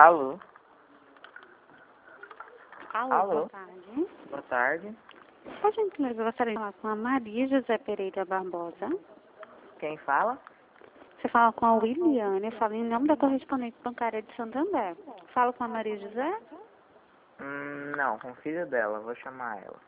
Alô? Alô, Alô? boa tarde. Boa tarde. A gente eu gostaria de falar com a Maria José Pereira Barbosa. Quem fala? Você fala com a Williane, eu falo em nome da correspondente bancária de Santander. Falo com a Maria José? Não, com o filho dela, vou chamar ela.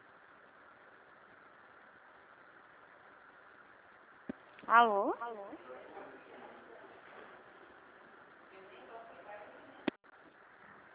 Alô?